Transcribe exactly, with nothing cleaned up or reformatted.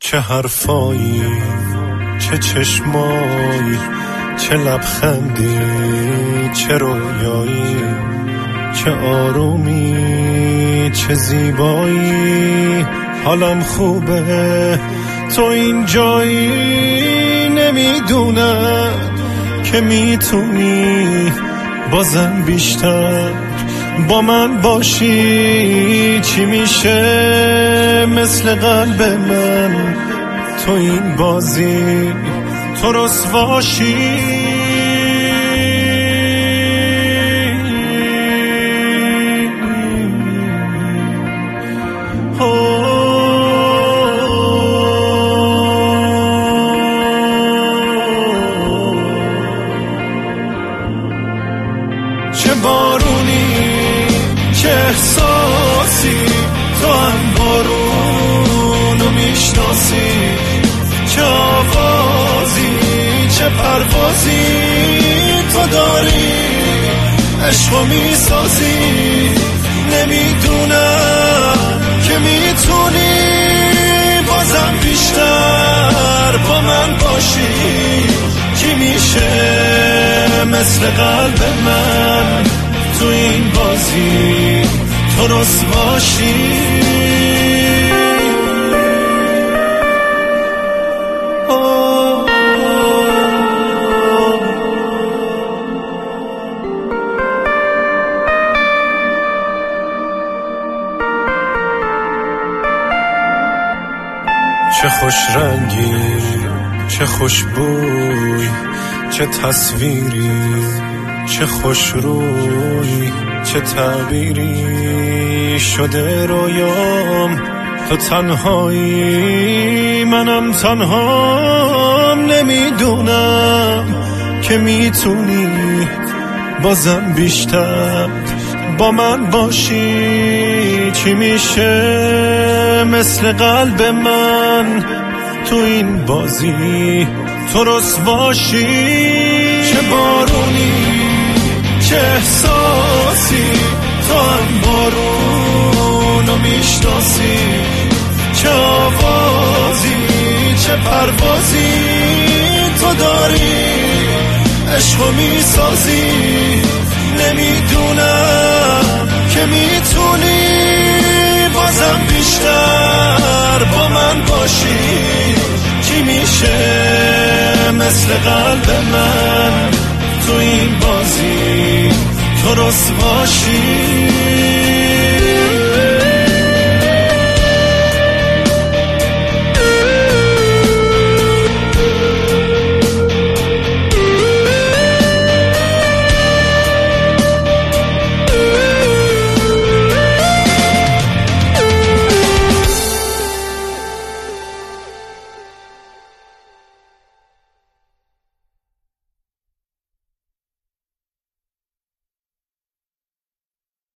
چه حرفایی، چه چشمایی، چه لبخندی، چه رویایی، چه آرومی، چه زیبایی. حالم خوبه تو اینجایی، نمیدونم که میتونی بازم بیشتر با من باشی. چی میشه مثل قلب من تو این بازی تو رسواشی. چه بارونی، چه احساسی، تو هم بارونو میشناسی. چه آوازی، چه پروازی تو داری، عشقو میسازی. نمیدونم که میتونی بازم بیشتر با من باشی. چی میشه مثل قلب من تو این بازی تو رسواشی. چه خوش رنگی، چه خوش بوی، چه تصویری، چه خوش روی، چه تعبیری شده رویام. تو تنهایی، منم تنهام. نمیدونم که میتونی بازم بیشتر با من باشی. چی میشه مثل قلب من تو این بازی تو رسواشی. چه بارونی، چه احساسی، تو هم بارونو میشناسی. چه آوازی، چه پروازی تو داری، عشقو میسازی. نمیدونم که میتونی بازم بیشتر با من باشی. چی میشه مثل قلب من تو این بازی تو رسواشی.